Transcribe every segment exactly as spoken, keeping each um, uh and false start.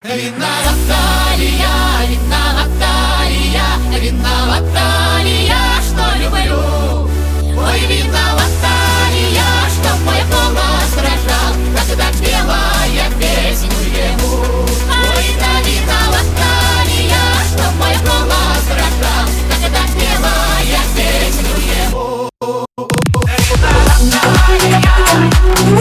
Виновата ли я, виновата ли я, виновата ли я, что люблю? Ой, виновата ли я, что мой голос дрожал, когда пела я песню ему? Ой, да виновата ли я, что мой голос дрожал, когда пела я песню ему? Виновата ли я?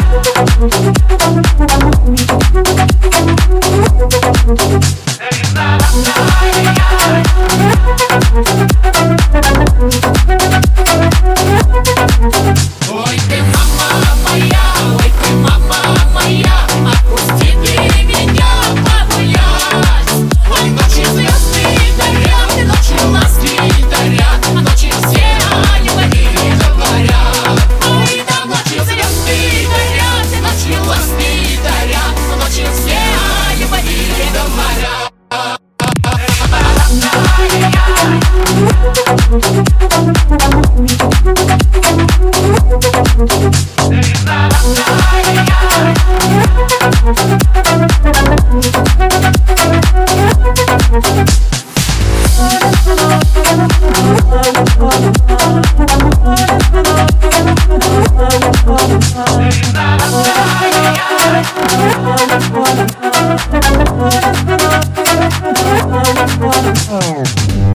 Ой, ты мама моя, ой, ты мама моя, отпусти ты меня погулять. Ой, ночи звезды горят, ночью ласки дарят, ночью все о любви говорят. Ой, да ночью звезды горят, ночью ласки дарят, ночью все о любви говорят. We'll be right back.